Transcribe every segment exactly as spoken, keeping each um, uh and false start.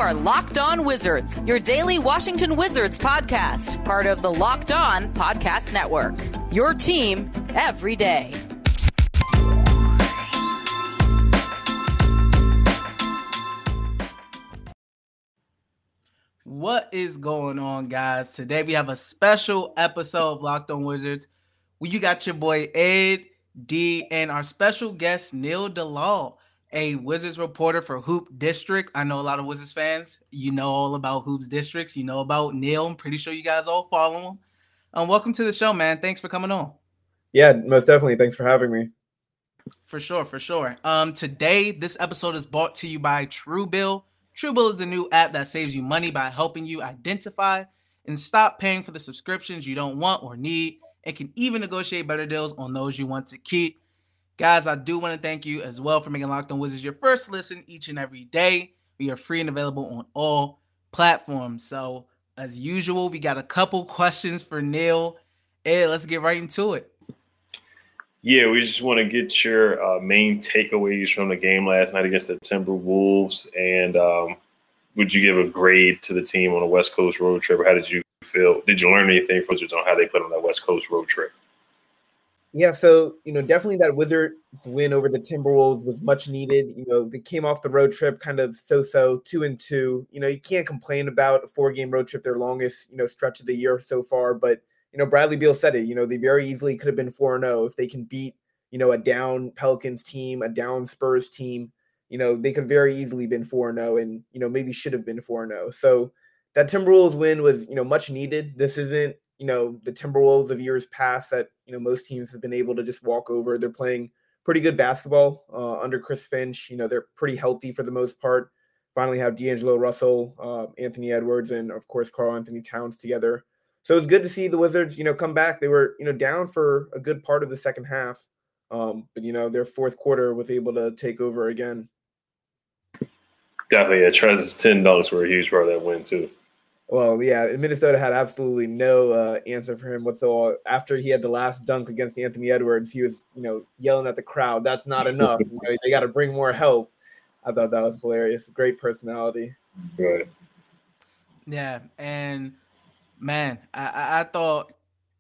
are Locked On Wizards, your daily Washington Wizards podcast, part of the Locked On Podcast Network. Your team every day. What is going on, guys? Today we have a special episode of Locked On Wizards where you got your boy Ed, D, and our special guest Neil DeLaw, a Wizards reporter for Hoop District. I know a lot of Wizards fans. You know all about Hoops Districts. You know about Neil. I'm pretty sure you guys all follow him. Um, welcome to the show, man. Thanks for coming on. Yeah, most definitely. Thanks for having me. For sure, for sure. Um, today, this episode is brought to you by Truebill. Truebill is the new app that saves you money by helping you identify and stop paying for the subscriptions you don't want or need. It can even negotiate better deals on those you want to keep. Guys, I do want to thank you as well for making Locked On Wizards your first listen each and every day. We are free and available on all platforms. So, as usual, we got a couple questions for Neil. Ed, let's get right into it. Yeah, we just want to get your uh, main takeaways from the game last night against the Timberwolves. And um, would you give a grade to the team on a West Coast road trip? How did you feel? Did you learn anything from Wizards on how they put on that West Coast road trip? Yeah, so, you know, definitely that Wizards win over the Timberwolves was much needed. You know, they came off the road trip kind of so-so, two and two. You know, you can't complain about a four-game road trip, their longest, you know, stretch of the year so far. But, you know, Bradley Beal said it, you know, they very easily could have been four and oh if they can beat, you know, a down Pelicans team, a down Spurs team. You know, they could very easily been four and oh and, you know, maybe should have been four and oh. So that Timberwolves win was, you know, much needed. This isn't, you know, the Timberwolves of years past that, you know, most teams have been able to just walk over. They're playing pretty good basketball uh, under Chris Finch. You know, they're pretty healthy for the most part. Finally have D'Angelo Russell, uh, Anthony Edwards, and, of course, Karl Anthony Towns together. So it was good to see the Wizards, you know, come back. They were, you know, down for a good part of the second half. Um, but, you know, their fourth quarter was able to take over again. Definitely. Yeah, Trez's ten dunks were a huge part of that win, too. Well, yeah, Minnesota had absolutely no uh, answer for him whatsoever. After he had the last dunk against Anthony Edwards, he was, you know, yelling at the crowd, "That's not enough. You know, they got to bring more help." I thought that was hilarious. Great personality. Right. Yeah, and man, I, I, I thought,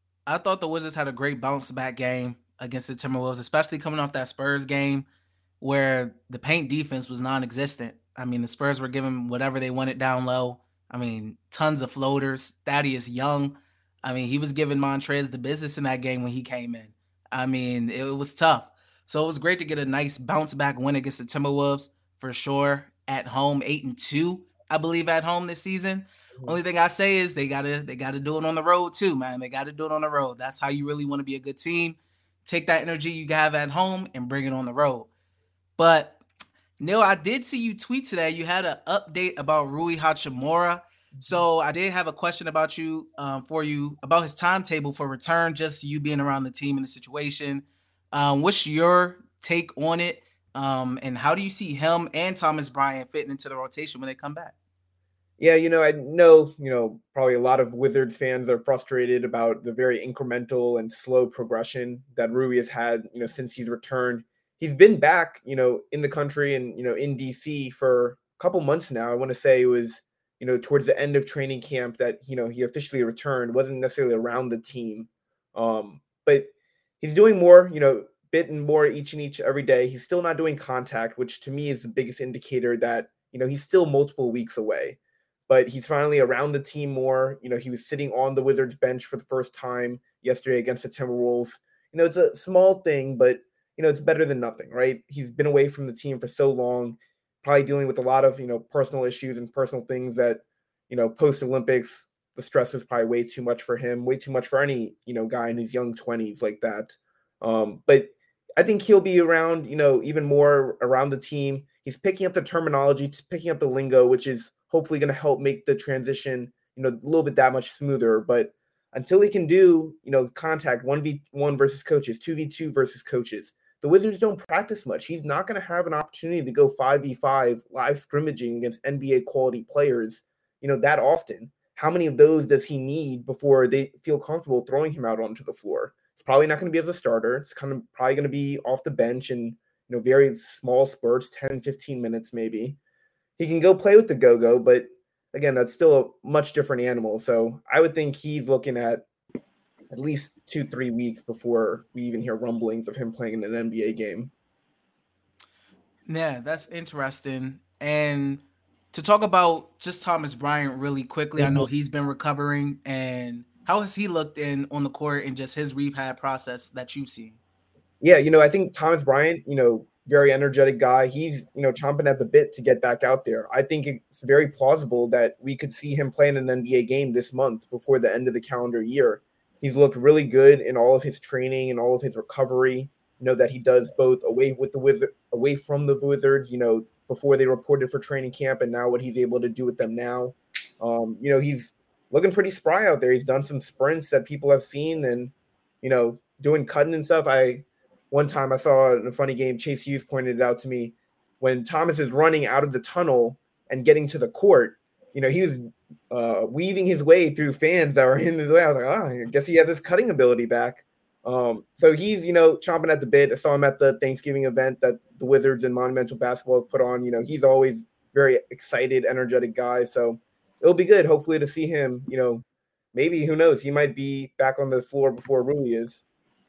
I thought the Wizards had a great bounce back game against the Timberwolves, especially coming off that Spurs game where the paint defense was non-existent. I mean, the Spurs were giving whatever they wanted down low. I mean, tons of floaters. Thaddeus Young, I mean, he was giving Montrez the business in that game when he came in. I mean, it was tough. So it was great to get a nice bounce back win against the Timberwolves for sure at home, eight and two, I believe, at home this season. Mm-hmm. Only thing I say is they gotta they gotta do it on the road too, man. They gotta do it on the road. That's how you really want to be a good team. Take that energy you have at home and bring it on the road. But Neil, I did see you tweet today. You had an update about Rui Hachimura. So I did have a question about you, um, for you about his timetable for return, just you being around the team and the situation. Um, what's your take on it? Um, and how do you see him and Thomas Bryant fitting into the rotation when they come back? Yeah, you know, I know, you know, probably a lot of Wizards fans are frustrated about the very incremental and slow progression that Rui has had, you know, since he's returned. He's been back, you know, in the country and, you know, in D C for a couple months now. I want to say it was, you know, towards the end of training camp that, you know, he officially returned, wasn't necessarily around the team. Um, but he's doing more, you know, bit and more each and each every day. He's still not doing contact, which to me is the biggest indicator that, you know, he's still multiple weeks away. But he's finally around the team more. You know, he was sitting on the Wizards bench for the first time yesterday against the Timberwolves. You know, it's a small thing, but you know, it's better than nothing, right? He's been away from the team for so long, probably dealing with a lot of, you know, personal issues and personal things that, you know, post-Olympics, the stress was probably way too much for him, way too much for any, you know, guy in his young twenties like that. Um, but I think he'll be around, you know, even more around the team. He's picking up the terminology, picking up the lingo, which is hopefully going to help make the transition, you know, a little bit that much smoother. But until he can do, you know, contact one v one versus coaches, two v two versus coaches, the Wizards don't practice much. He's not going to have an opportunity to go five v five live scrimmaging against N B A quality players, you know, that often. How many of those does he need before they feel comfortable throwing him out onto the floor? It's probably not going to be as a starter. It's kind of probably going to be off the bench and, you know, very small spurts, ten, fifteen minutes maybe. he can go play with the go-go, but again, that's still a much different animal. So I would think he's looking at at least two, three weeks before we even hear rumblings of him playing in an N B A game. Yeah, that's interesting. And to talk about just Thomas Bryant really quickly, mm-hmm. I know he's been recovering, and how has he looked in on the court and just his rehab process that you've seen? Yeah, you know, I think Thomas Bryant, you know, very energetic guy. He's, you know, chomping at the bit to get back out there. I think it's very plausible that we could see him play in an N B A game this month before the end of the calendar year. He's looked really good in all of his training and all of his recovery. You know, that he does both away with the Wizard, away from the Wizards, you know, before they reported for training camp, and now what he's able to do with them now. Um, you know, he's looking pretty spry out there. He's done some sprints that people have seen, and, you know, doing cutting and stuff. I One time I saw in a funny game, Chase Hughes pointed it out to me, when Thomas is running out of the tunnel and getting to the court, you know, he was uh, weaving his way through fans that were in his way. I was like, oh, I guess he has his cutting ability back. Um, so he's, you know, chomping at the bit. I saw him at the Thanksgiving event that the Wizards and Monumental Basketball put on. You know, he's always very excited, energetic guy. So it'll be good, hopefully, to see him, you know, maybe, who knows, he might be back on the floor before Rui is.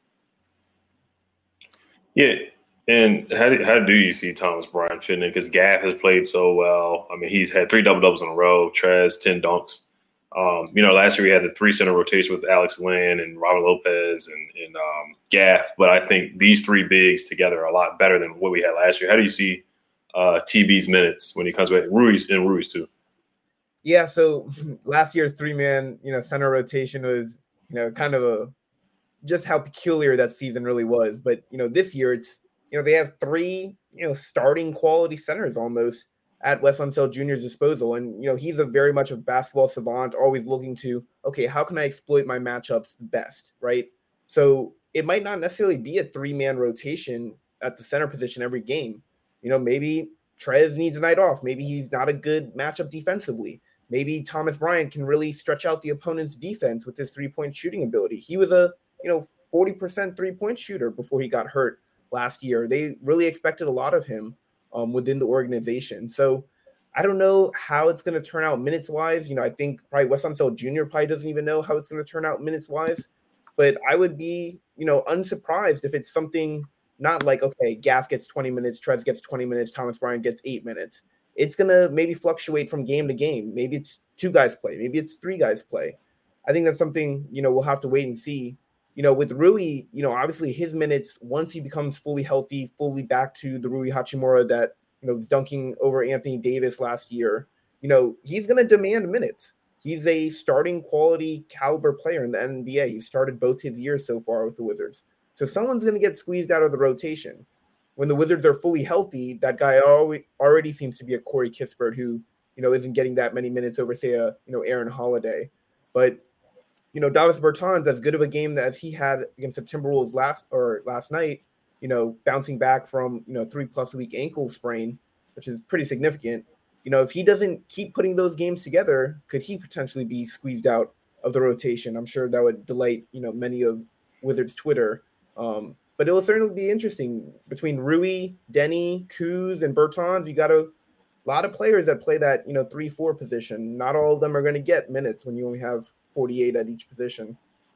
Yeah, and how do, how do you see Thomas Bryant fitting in? Because Gaff has played so well. I mean, he's had three double-doubles in a row, Trez, ten dunks. Um, you know, last year we had the three-center rotation with Alex Lynn and Robin Lopez and, and um, Gaff. But I think these three bigs together are a lot better than what we had last year. How do you see uh, T B's minutes when he comes back? Rui's and Rui's too. Yeah, so last year's three-man, you know, center rotation was, you know, kind of a just how peculiar that season really was. But, you know, this year it's, you know, they have three, you know, starting quality centers almost at Wes Unseld Junior's disposal. And, you know, he's a very much a basketball savant, always looking to, okay, how can I exploit my matchups the best, right? So it might not necessarily be a three-man rotation at the center position every game. You know, maybe Trez needs a night off. Maybe he's not a good matchup defensively. Maybe Thomas Bryant can really stretch out the opponent's defense with his three-point shooting ability. He was a, you know, forty percent three-point shooter before he got hurt last year. They really expected a lot of him um, within the organization. So I don't know how it's going to turn out minutes-wise. You know, I think probably Wes Unseld Junior probably doesn't even know how it's going to turn out minutes-wise. But I would be, you know, unsurprised if it's something not like, okay, Gaff gets twenty minutes, Trez gets twenty minutes, Thomas Bryant gets eight minutes. It's going to maybe fluctuate from game to game. Maybe it's two guys play. Maybe it's three guys play. I think that's something, you know, we'll have to wait and see. You know, with Rui, you know, obviously his minutes, once he becomes fully healthy, fully back to the Rui Hachimura that, you know, was dunking over Anthony Davis last year, you know, he's going to demand minutes. He's a starting quality caliber player in the N B A. He started both his years so far with the Wizards. So someone's going to get squeezed out of the rotation. When the Wizards are fully healthy, that guy already, already seems to be a Corey Kispert who, you know, isn't getting that many minutes over, say, a, you know, Aaron Holiday. But, you know, Davis Bertans, as good of a game as he had against the Timberwolves last or last night, you know, bouncing back from, you know, three plus week ankle sprain, which is pretty significant. You know, if he doesn't keep putting those games together, could he potentially be squeezed out of the rotation? I'm sure that would delight, you know, many of Wizards Twitter. Um, but it will certainly be interesting between Rui, Denny, Kuz, and Bertans. You got a lot of players that play that, you know, three four position. Not all of them are going to get minutes when you only have forty-eight at each position.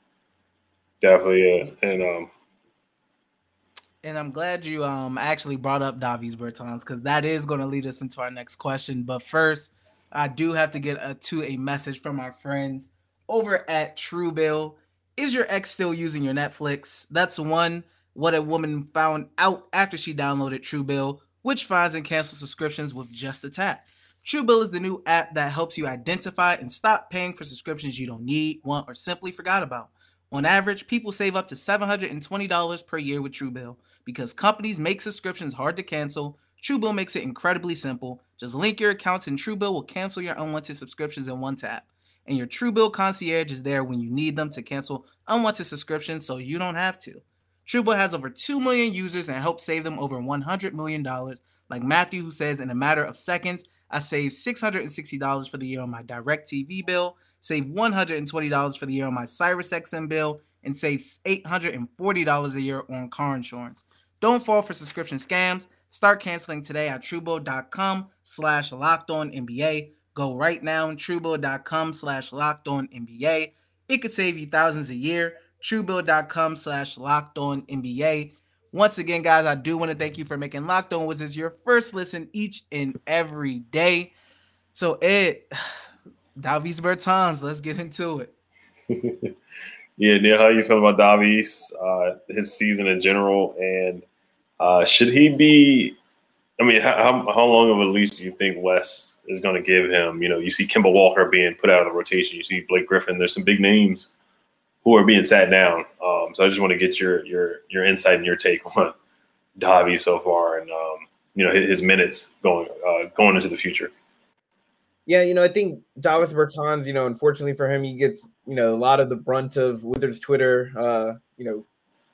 Definitely, yeah. And um, and I'm glad you um actually brought up Davis Bertans, because that is going to lead us into our next question. But first, I do have to get a, to a message from our friends over at Truebill. Is your ex still using your Netflix? That's one what a woman found out after she downloaded Truebill, which finds and cancels subscriptions with just a tap. Truebill is the new app that helps you identify and stop paying for subscriptions you don't need, want, or simply forgot about. On average, people save up to seven hundred twenty dollars per year with Truebill. Because companies make subscriptions hard to cancel, Truebill makes it incredibly simple. Just link your accounts and Truebill will cancel your unwanted subscriptions in one tap. And your Truebill concierge is there when you need them to cancel unwanted subscriptions so you don't have to. Truebill has over two million users and helps save them over one hundred million dollars. Like Matthew, who says, in a matter of seconds, I saved six hundred sixty dollars for the year on my DirecTV bill, saved one hundred twenty dollars for the year on my SiriusXM bill, and saved eight hundred forty dollars a year on car insurance. Don't fall for subscription scams. Start canceling today at truebill.com slash locked on NBA. Go right now on truebill.com slash locked on NBA. It could save you thousands a year. truebill.com slash locked on NBA. Once again, guys, I do want to thank you for making Locked On Wizards your first listen each and every day. So, Ed, Davis Bertans, let's get into it. Yeah, Neil, how you feel about Davis, uh, his season in general, and uh, should he be? I mean, how how long of a leash do you think Wes is going to give him? You know, you see Kemba Walker being put out of the rotation. You see Blake Griffin. There's some big names who are being sat down. Um, so I just want to get your your your insight and your take on Davis so far, and um, you know his, his minutes going uh, going into the future. Yeah, you know, I think Davis Bertans, you know, unfortunately for him, he gets, you know, a lot of the brunt of Wizards Twitter, uh, you know,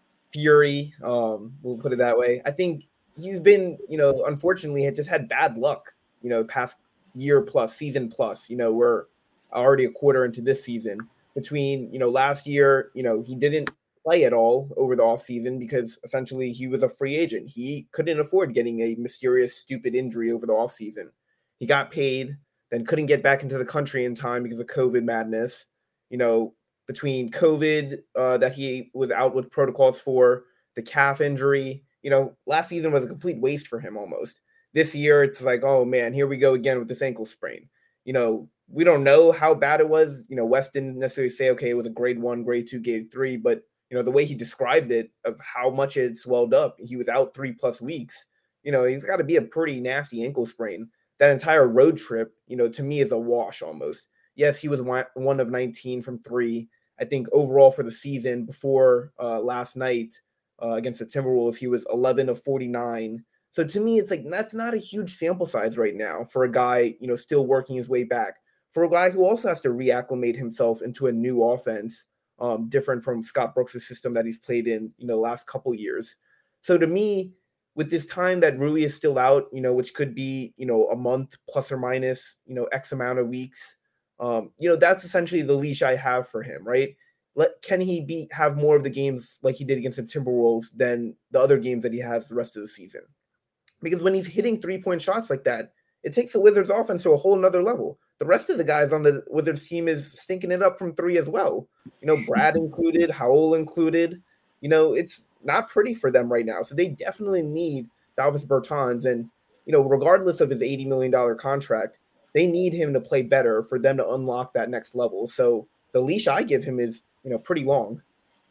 fury. Um, we'll put it that way. I think he's been, you know, unfortunately had just had bad luck, you know, past year plus, season plus. You know, we're already a quarter into this season. Between, you know, last year, you know, he didn't play at all over the offseason because essentially he was a free agent. He couldn't afford getting a mysterious, stupid injury over the offseason. He got paid, then couldn't get back into the country in time because of COVID madness. You know, between COVID uh, that he was out with protocols for, the calf injury, you know, last season was a complete waste for him almost. This year, it's like, oh, man, here we go again with this ankle sprain. You know, we don't know how bad it was. You know, Wes didn't necessarily say, okay, it was a grade one, grade two, grade three, but, you know, the way he described it of how much it swelled up, he was out three plus weeks. You know, he's got to be a pretty nasty ankle sprain. That entire road trip, you know, to me is a wash almost. Yes, he was one of nineteen from three. I think overall for the season before uh, last night uh, against the Timberwolves, he was eleven of forty-nine. So to me, it's like that's not a huge sample size right now for a guy, you know, still working his way back. For a guy who also has to reacclimate himself into a new offense, um, different from Scott Brooks' system that he's played in, you know, the last couple years. So to me, with this time that Rui is still out, you know, which could be, you know, a month plus or minus, you know, X amount of weeks, um, you know, that's essentially the leash I have for him, right? Let can he be have more of the games like he did against the Timberwolves than the other games that he has the rest of the season? Because when he's hitting three-point shots like that, it takes the Wizards offense to a whole nother level. The rest of the guys on the Wizards team is stinking it up from three as well. You know, Brad included, Howell included. You know, it's not pretty for them right now. So they definitely need Davis Bertans. And, you know, regardless of his eighty million dollars contract, they need him to play better for them to unlock that next level. So the leash I give him is, you know, pretty long.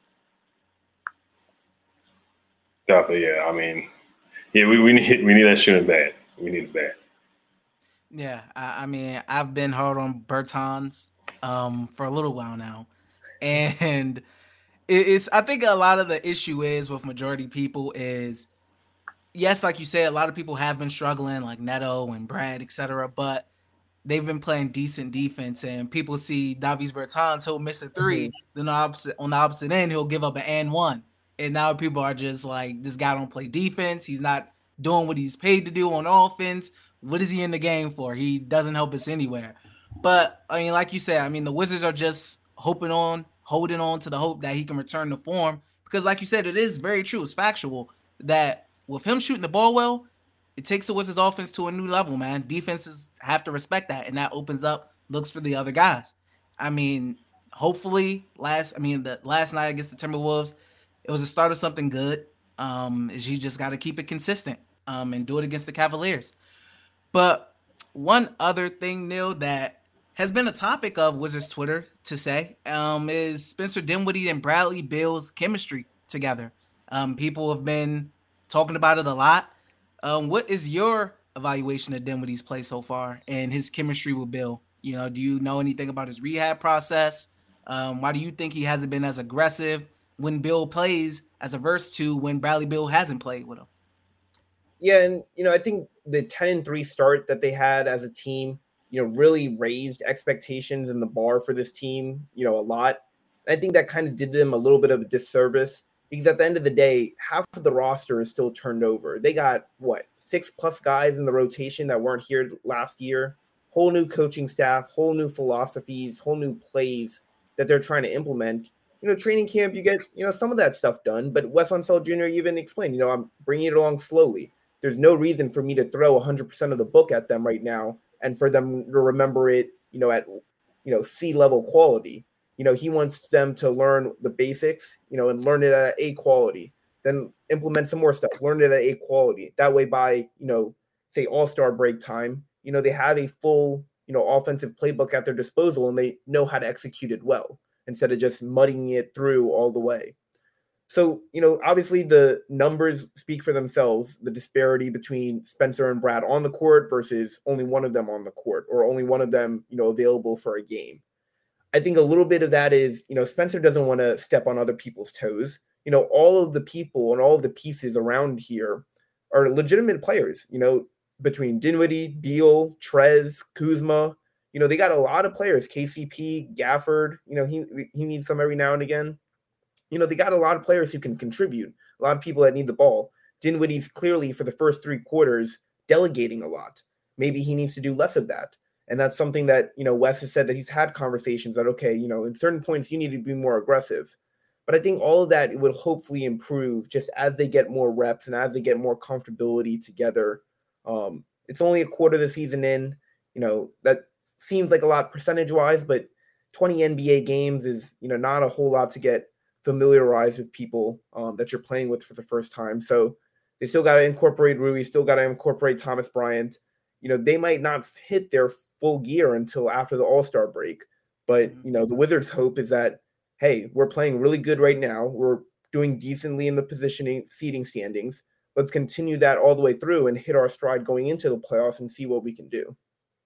Definitely, yeah. I mean, yeah, we, we need we need that shooting bad. We need it bad. Yeah, I, I mean, I've been hard on Bertans um, for a little while now. And it's I think a lot of the issue is with majority people is, yes, like you said, a lot of people have been struggling, like Neto and Brad, et cetera, but they've been playing decent defense, and people see Davis Bertans, he'll miss a three, mm-hmm. then the opposite, on the opposite end, he'll give up an and one. And now people are just like, this guy don't play defense. He's not doing what he's paid to do on offense. What is he in the game for? He doesn't help us anywhere. But, I mean, like you said, I mean, the Wizards are just hoping on, holding on to the hope that he can return to form. Because, like you said, it is very true. It's factual that with him shooting the ball well, it takes the Wizards offense to a new level, man. Defenses have to respect that, and that opens up looks for the other guys. I mean, hopefully, last I mean, the last night against the Timberwolves, it was a start of something good. Um, you just got to keep it consistent um, and do it against the Cavaliers. But one other thing, Neil, that has been a topic of Wizards Twitter to say um, is Spencer Dinwiddie and Bradley Beal's chemistry together. Um, people have been talking about it a lot. Um, what is your evaluation of Dinwiddie's play so far and his chemistry with Beal? You know, do you know anything about his rehab process? Um, why do you think he hasn't been as aggressive when Beal plays as a verse to when Bradley Beal hasn't played with him? Yeah, and, you know, I think the ten and three start that they had as a team, you know, really raised expectations and the bar for this team, you know, a lot. And I think that kind of did them a little bit of a disservice because at the end of the day, half of the roster is still turned over. They got, what, six plus guys in the rotation that weren't here last year, whole new coaching staff, whole new philosophies, whole new plays that they're trying to implement. You know, training camp, you get, you know, some of that stuff done, but Wes Unseld Junior even explained, you know, I'm bringing it along slowly. there's no reason for me to throw one hundred percent of the book at them right now and for them to remember it, you know, at, you know, C-level quality. You know, he wants them to learn the basics, you know, and learn it at A quality, then implement some more stuff, learn it at A quality. That way by, you know, say all-star break time, you know, they have a full, you know, offensive playbook at their disposal and they know how to execute it well instead of just muddying it through all the way. So, you know, obviously the numbers speak for themselves, the disparity between Spencer and Brad on the court versus only one of them on the court or only one of them, you know, available for a game. I think a little bit of that is, you know, Spencer doesn't want to step on other people's toes. You know, all of the people and all of the pieces around here are legitimate players, you know, between Dinwiddie, Beal, Trez, Kuzma. You know, they got a lot of players, K C P, Gafford, you know, he he needs some every now and again. You know, they got a lot of players who can contribute, a lot of people that need the ball. Dinwiddie's clearly, for the first three quarters, delegating a lot. Maybe he needs to do less of that. And that's something that, you know, Wes has said that he's had conversations that, okay, you know, in certain points, you need to be more aggressive. But I think all of that would hopefully improve just as they get more reps and as they get more comfortability together. Um, it's only a quarter of the season in, you know, that seems like a lot percentage-wise, but twenty N B A games is, you know, not a whole lot to get familiarized with people um, that you're playing with for the first time. So they still got to incorporate Rui, still got to incorporate Thomas Bryant. You know, they might not hit their full gear until after the All-Star break. But, you know, the Wizards' hope is that, hey, we're playing really good right now. We're doing decently in the positioning, seeding standings. Let's continue that all the way through and hit our stride going into the playoffs and see what we can do.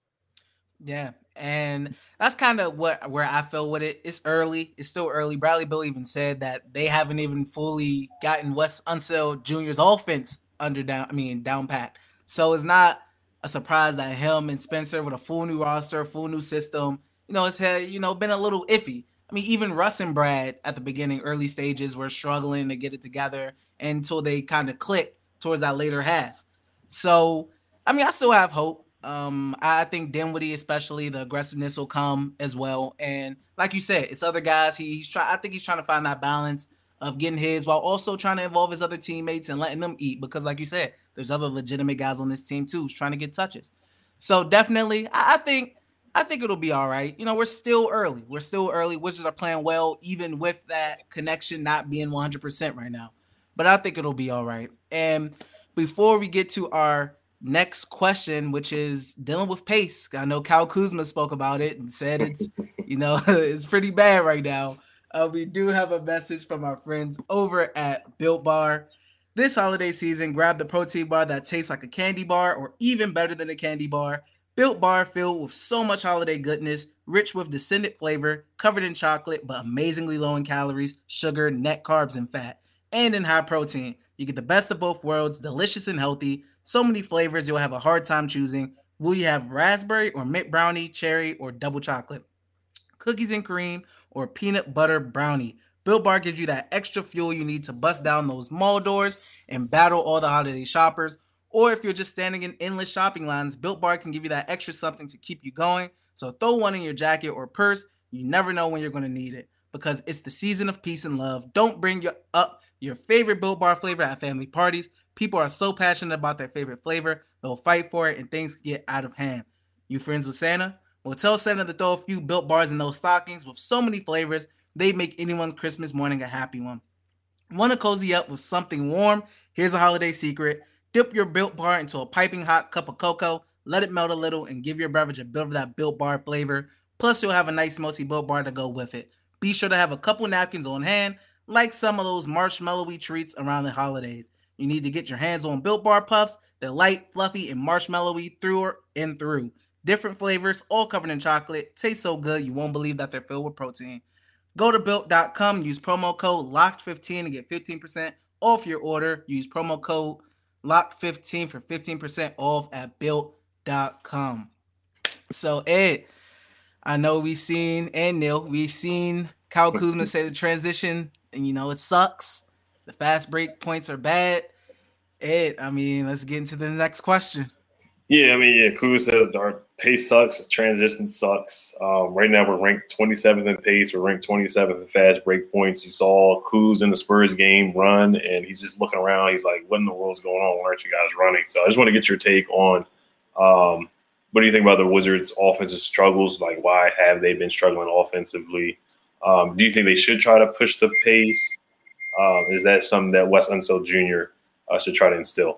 Yeah, and that's kind of what where I feel with it. It's early. It's still early. Bradley Beal even said that they haven't even fully gotten Wes Unseld Junior's offense under down. I mean, down pat. So it's not a surprise that him and Spencer with a full new roster, full new system, you know, it's had, you know, been a little iffy. I mean, even Russ and Brad at the beginning, early stages, were struggling to get it together until they kind of clicked towards that later half. So, I mean, I still have hope. Um, I think Dinwiddie, especially, the aggressiveness will come as well. And like you said, it's other guys. He, he's trying. I think he's trying to find that balance of getting his while also trying to involve his other teammates and letting them eat. Because, like you said, there's other legitimate guys on this team too who's trying to get touches. So definitely, I, I think I think it'll be all right. You know, we're still early. We're still early. Wizards are playing well, even with that connection not being one hundred percent right now. But I think it'll be all right. And before we get to our next question, which is dealing with pace. I know Kyle Kuzma spoke about it and said it's, you know, it's pretty bad right now. Uh, we do have a message from our friends over at Built Bar. This holiday season, grab the protein bar that tastes like a candy bar or even better than a candy bar. Built Bar filled with so much holiday goodness, rich with descendant flavor, covered in chocolate, but amazingly low in calories, sugar, net carbs, and fat, and in high protein. You get the best of both worlds, delicious and healthy. So many flavors you'll have a hard time choosing. Will you have raspberry or mint brownie, cherry, or double chocolate? Cookies and cream or peanut butter brownie? Built Bar gives you that extra fuel you need to bust down those mall doors and battle all the holiday shoppers. Or if you're just standing in endless shopping lines, Built Bar can give you that extra something to keep you going. So throw one in your jacket or purse. You never know when you're going to need it because it's the season of peace and love. Don't bring your, up your favorite Built Bar flavor at family parties. People are so passionate about their favorite flavor, they'll fight for it and things get out of hand. You friends with Santa? Well, tell Santa to throw a few Built Bars in those stockings with so many flavors, they make anyone's Christmas morning a happy one. Want to cozy up with something warm? Here's a holiday secret. Dip your Built Bar into a piping hot cup of cocoa, let it melt a little, and give your beverage a bit of that Built Bar flavor. Plus, you'll have a nice smoky Built Bar to go with it. Be sure to have a couple napkins on hand, like some of those marshmallowy treats around the holidays. You need to get your hands on Built Bar Puffs. They're light, fluffy, and marshmallowy through and through. Different flavors, all covered in chocolate. Taste so good, you won't believe that they're filled with protein. Go to built dot com, use promo code locked fifteen to get fifteen percent off your order. Use promo code locked fifteen for fifteen percent off at built dot com. So, Ed, I know we've seen, and Neil, we've seen Kyle Kuzma say the transition, and, you know, it sucks. The fast break points are bad. Ed, I mean, let's get into the next question. Yeah, I mean, yeah, Kuz says our pace sucks. Transition sucks. Um, right now, we're ranked twenty-seventh in pace. We're ranked twenty-seventh in fast break points. You saw Kuz in the Spurs game run, and he's just looking around. He's like, what in the world's going on? Why aren't you guys running? So I just want to get your take on um, what do you think about the Wizards' offensive struggles? Like, why have they been struggling offensively? Um, do you think they should try to push the pace? Um, is that something that Wes Unseld Junior Uh, should try to instill?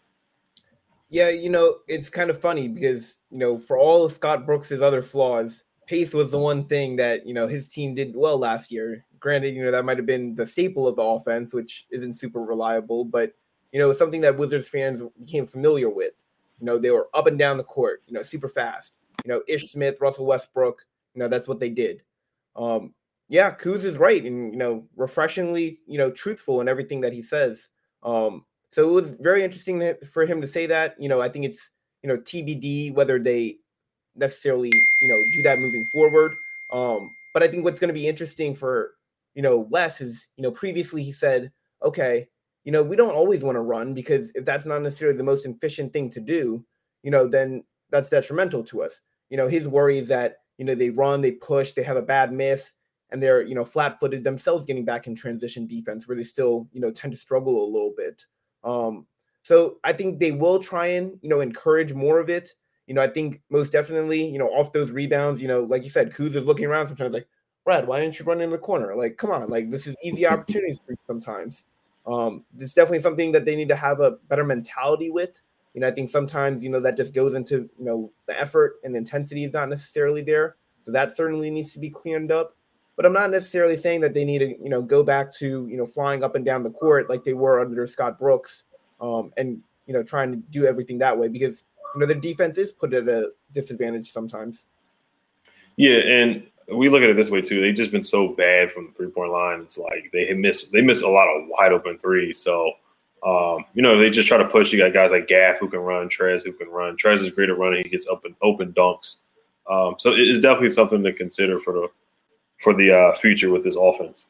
Yeah, you know, it's kind of funny because, you know, for all of Scott Brooks' other flaws, pace was the one thing that, you know, his team did well last year. Granted, you know, that might have been the staple of the offense, which isn't super reliable, but, you know, it's something that Wizards fans became familiar with. You know, they were up and down the court, you know, super fast. You know, Ish Smith, Russell Westbrook, you know, that's what they did. Um, yeah, Kuz is right and, you know, refreshingly, you know, truthful in everything that he says. Um, So it was very interesting for him to say that. You know, I think it's, you know, T B D whether they necessarily, you know, do that moving forward. Um, but I think what's going to be interesting for, you know, Wes is, you know, previously he said, okay, you know, we don't always want to run because if that's not necessarily the most efficient thing to do, you know, then that's detrimental to us. You know, his worry is that, you know, they run, they push, they have a bad miss, and they're, you know, flat-footed themselves getting back in transition defense where they still, you know, tend to struggle a little bit. Um, so I think they will try and, you know, encourage more of it. You know, I think most definitely, you know, off those rebounds, you know, like you said, Kuz is looking around sometimes like, Brad, why didn't you run in the corner? Like, come on, like this is easy opportunities for you sometimes. Um, it's definitely something that they need to have a better mentality with. You know, I think sometimes, you know, that just goes into, you know, the effort and the intensity is not necessarily there. So that certainly needs to be cleaned up. But I'm not necessarily saying that they need to, you know, go back to, you know, flying up and down the court like they were under Scott Brooks um, and, you know, trying to do everything that way because, you know, the defense is put at a disadvantage sometimes. Yeah, and we look at it this way too. They've just been so bad from the three-point line. It's like they miss they miss a lot of wide open threes. So, um, you know, they just try to push. You got guys like Gaff who can run, Trez who can run. Trez is great at running. He gets open open dunks. Um, so it's definitely something to consider for the for the uh, future with this offense.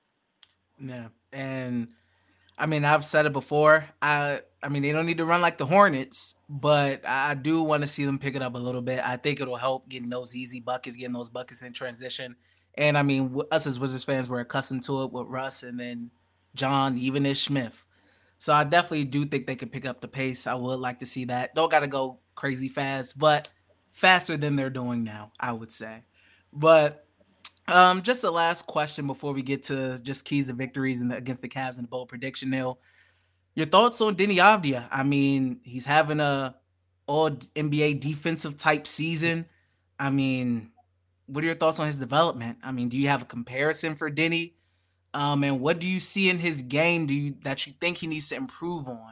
Yeah, and I mean, I've said it before. I I mean, they don't need to run like the Hornets, but I do want to see them pick it up a little bit. I think it'll help getting those easy buckets, getting those buckets in transition. And I mean, us as Wizards fans, we're accustomed to it with Russ and then John, even Ish Smith. So I definitely do think they can pick up the pace. I would like to see that. Don't got to go crazy fast, but faster than they're doing now, I would say. But um, just the last question before we get to just keys and victories in the, against the Cavs and the bold prediction, Neil. Your thoughts on Deni Avdija? I mean, he's having a all N B A defensive type season. I mean, what are your thoughts on his development? I mean, do you have a comparison for Deni? Um, and what do you see in his game do you, that you think he needs to improve on?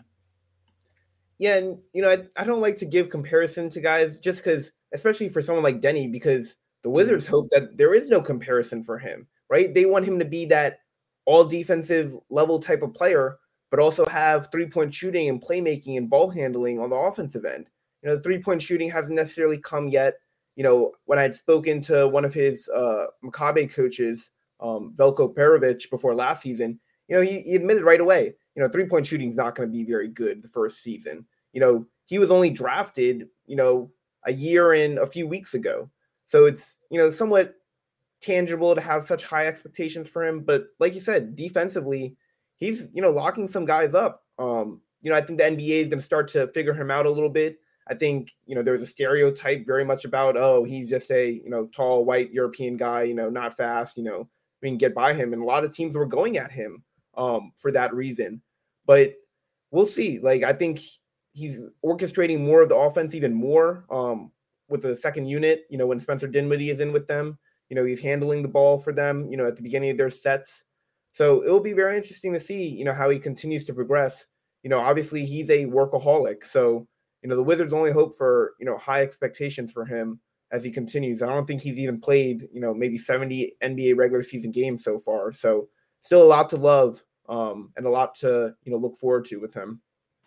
Yeah, and, you know, I, I don't like to give comparison to guys just because, especially for someone like Deni, because the Wizards mm-hmm. hope that there is no comparison for him, right? They want him to be that all defensive level type of player, but also have three-point shooting and playmaking and ball handling on the offensive end. You know, the three-point shooting hasn't necessarily come yet. You know, when I'd spoken to one of his uh, Maccabi coaches, um, Veljko Perovic, before last season, you know, he, he admitted right away, you know, three-point shooting is not going to be very good the first season. You know, he was only drafted, you know, a year and a few weeks ago. So it's, you know, somewhat tangible to have such high expectations for him. But like you said, defensively, he's, you know, locking some guys up. Um, you know, I think the N B A is going to start to figure him out a little bit. I think, you know, there's a stereotype very much about, oh, he's just a, you know, tall, white European guy, you know, not fast, you know, we can get by him. And a lot of teams were going at him um, for that reason. But we'll see. Like, I think he's orchestrating more of the offense even more um, with the second unit, you know, when Spencer Dinwiddie is in with them. You know, he's handling the ball for them, you know, at the beginning of their sets. So it will be very interesting to see, you know, how he continues to progress. You know, obviously he's a workaholic. So, you know, the Wizards only hope for, you know, high expectations for him as he continues. I don't think he's even played, you know, maybe seventy N B A regular season games so far. So still a lot to love um, and a lot to, you know, look forward to with him.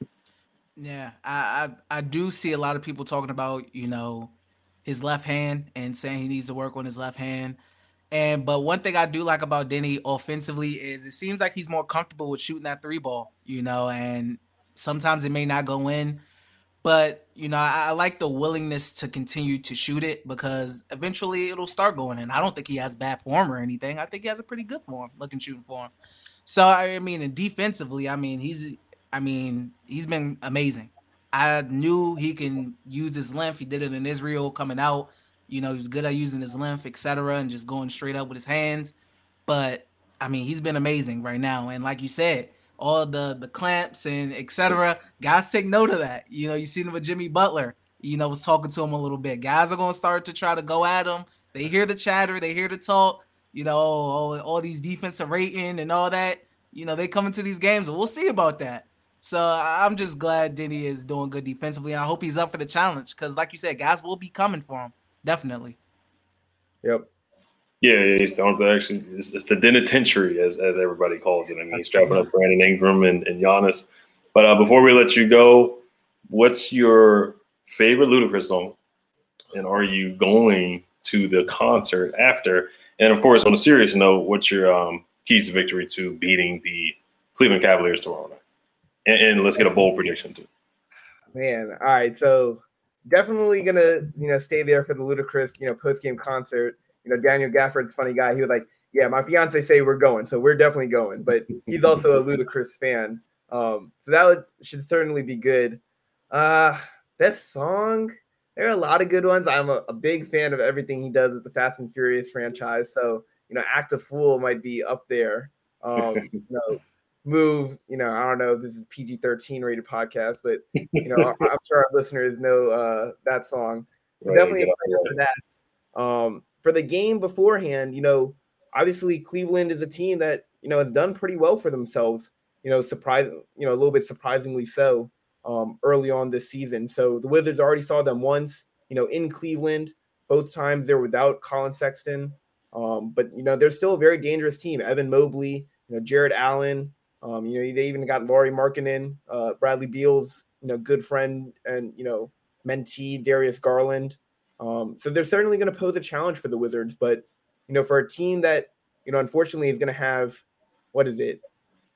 Yeah, I, I I do see a lot of people talking about, you know, his left hand and saying he needs to work on his left hand. And but one thing I do like about Deni offensively is it seems like he's more comfortable with shooting that three ball, you know, and sometimes it may not go in, But, you know, I, I like the willingness to continue to shoot it because eventually it'll start going in. I don't think he has bad form or anything. I think he has a pretty good form, looking shooting form. So, I mean, and defensively, I mean, he's, I mean, he's been amazing. I knew he can use his length. He did it in Israel coming out. You know, he's good at using his length, et cetera, and just going straight up with his hands. But, I mean, he's been amazing right now. And like you said, all the the clamps and et cetera, guys take note of that. You know, you seen him with Jimmy Butler, you know, was talking to him a little bit. Guys are going to start to try to go at him. They hear the chatter. They hear the talk, you know, all, all these defensive rating and all that. You know, they come into these games, and we'll see about that. So I'm just glad Denny is doing good defensively, and I hope he's up for the challenge because, like you said, guys will be coming for him. Definitely. Yep. Yeah, he's don't actually. It's, it's the Denitentiary, as as everybody calls it. I mean, he's strapping up Brandon Ingram and, and Giannis. But uh, before we let you go, what's your favorite Ludacris song, and are you going to the concert after? And of course, on a serious note, what's your um, keys to victory to beating the Cleveland Cavaliers tomorrow night? And, and let's get a bold prediction too. Man, all right, so. Definitely gonna, you know, stay there for the Ludacris, you know, post game concert. You know, Daniel Gafford's a funny guy. He was like, "Yeah, my fiance say we're going, so we're definitely going." But he's also a Ludacris fan, um, so that would, should certainly be good. Uh, that song, there are a lot of good ones. I'm a, a big fan of everything he does with the Fast and Furious franchise, so you know, Act a Fool might be up there. Um, you know. Move, you know, I don't know if this is P G thirteen rated podcast, but you know, I'm sure our listeners know uh, that song. Right, definitely excited for that. Um, for the game beforehand, you know, obviously Cleveland is a team that you know has done pretty well for themselves. You know, surprising, you know, a little bit surprisingly so um, early on this season. So the Wizards already saw them once, you know, in Cleveland. Both times they were without Colin Sexton, um, but you know they're still a very dangerous team. Evan Mobley, you know, Jared Allen. Um, you know, they even got Lauri Markkanen, uh, Bradley Beal's, you know, good friend and, you know, mentee Darius Garland. Um, so they're certainly going to pose a challenge for the Wizards. But, you know, for a team that, you know, unfortunately is going to have, what is it,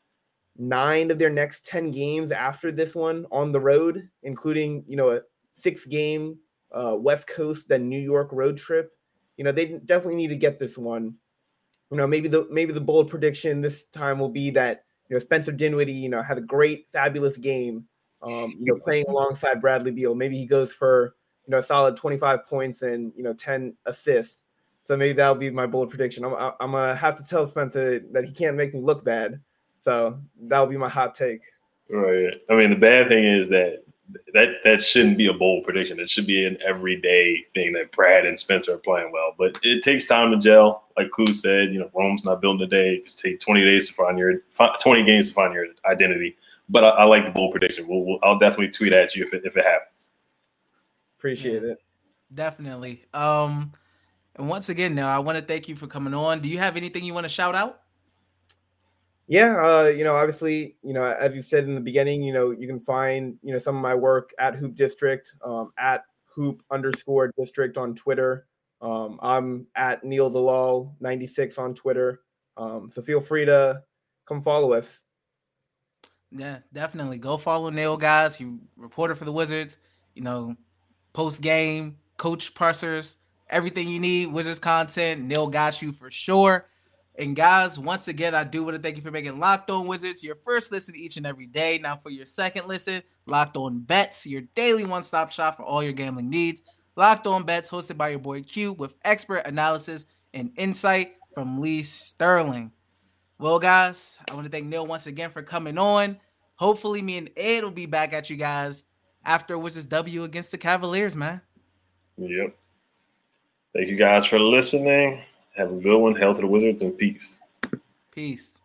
nine of their next ten games after this one on the road, including, you know, a six-game uh, West Coast, then New York road trip. You know, they definitely need to get this one. You know, maybe the maybe the bold prediction this time will be that, you know, Spencer Dinwiddie, you know, had a great, fabulous game, um, you know, playing alongside Bradley Beal. Maybe he goes for, you know, a solid twenty-five points and, you know, ten assists. So maybe that'll be my bold prediction. I'm, I'm going to have to tell Spencer that he can't make me look bad. So that'll be my hot take. Right. I mean, the bad thing is that that that shouldn't be a bold prediction. It should be an everyday thing that Brad and Spencer are playing well. But it takes time to gel. Like Kuz said, you know, Rome's not built in a day. It takes twenty days to find your twenty games to find your identity. But I, I like the bold prediction. We'll, we'll, I'll definitely tweet at you if it, if it happens. Appreciate yeah, it. Definitely. Um, and once again, now I want to thank you for coming on. Do you have anything you want to shout out? Yeah, uh, you know, obviously, you know, as you said in the beginning, you know, you can find, you know, some of my work at Hoop District, um, at Hoop underscore District on Twitter. Um, I'm at Neil Delal ninety-six on Twitter. Um, so feel free to come follow us. Yeah, definitely. Go follow Neil, guys. He reporter for the Wizards, you know, post game, coach pressers, everything you need, Wizards content. Neil got you for sure. And guys, once again, I do want to thank you for making Locked On Wizards your first listen each and every day. Now for your second listen, Locked On Bets, your daily one-stop shop for all your gambling needs. Locked On Bets, hosted by your boy Q, with expert analysis and insight from Lee Sterling. Well, guys, I want to thank Neil once again for coming on. Hopefully, me and Ed will be back at you guys after Wizards W against the Cavaliers, man. Yep. Thank you guys for listening. Have a good one. Hail to the Wizards and peace. Peace.